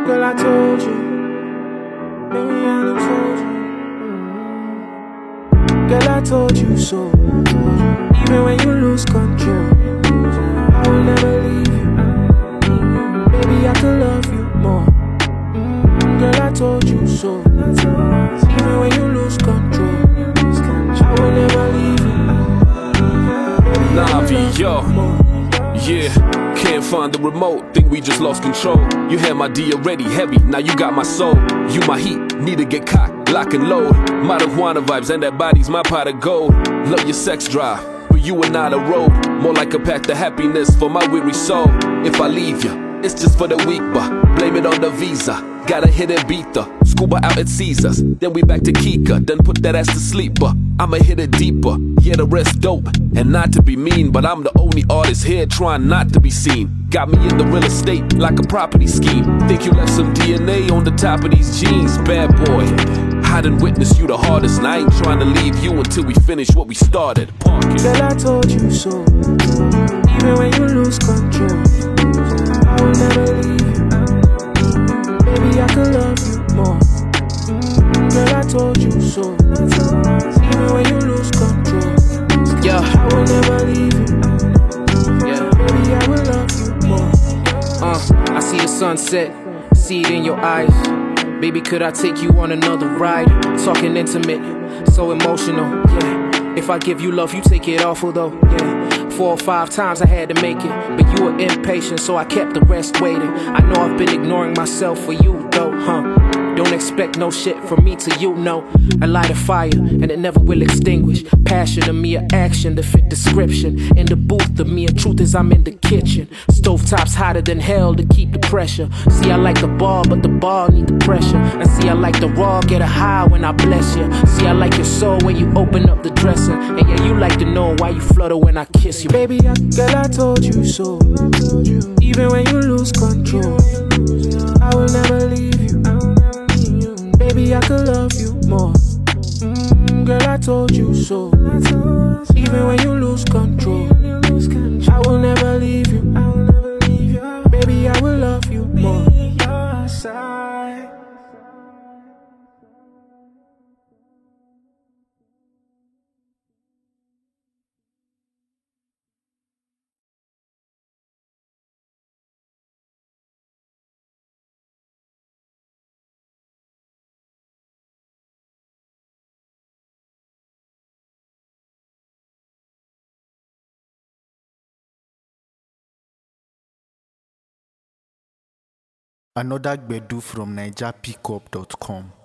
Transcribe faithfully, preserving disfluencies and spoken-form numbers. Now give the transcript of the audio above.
Girl, I told you. Maybe I done told you. Girl, I told you so. Even when you lose control, I will never leave you. Baby, I could love you more. Girl, I told you so. Even when you lose control, I will never leave you. Baby, Navi, yo, yeah, can't find the remote, think we just lost control. You had my D already heavy, now you got my soul. You my heat, need to get cocked, lock and load. Marijuana vibes and that body's my pot of gold. Love your sex drive, but you are not a road. More like a path to happiness for my weary soul. If I leave you, it's just for the weak, but blame it on the visa. Gotta hit it, beat the scuba out at Caesars. Then we back to Kika, then put that ass to sleep, but I'ma hit it deeper. Yeah, the rest dope, and not to be mean, but I'm the only artist here trying not to be seen. Got me in the real estate like a property scheme. Think you left some D N A on the top of these jeans, bad boy. I done witnessed you the hardest, and I ain't trying to leave you until we finish what we started. Parking. Girl, I told you so. Even when you lose control, I will never leave you. Baby, I could love you more. Girl, I told you so. Even when you lose control, yeah, I will never leave you. yeah. Baby, I will love you more. Uh, I see the sunset, see it in your eyes. Baby, could I take you on another ride? Talking intimate, so emotional, yeah. If I give you love, you take it awful though, yeah. Four or five times I had to make it, but you were impatient, so I kept the rest waiting. I know I've been ignoring myself for you though, huh? Don't expect no shit from me to you, no. I light a fire, and it never will extinguish. Passion of me, a action to fit description. In the booth of me, a truth is I'm in the kitchen. Stovetop's hotter than hell to keep the pressure. See, I like the ball, but the ball need the pressure. And see, I like the raw, get a high when I bless you. See, I like your soul when you open up the dresser. And yeah, you like to know why you flutter when I kiss you. Baby, I, girl, I told you so. Even when you lose control, I will never leave you. Baby, I could love you more. Mm, girl, I told you so. Even when you lose control, I will never leave you. Baby, I will love you more. Another Gbedu from Niger Pickup dot com.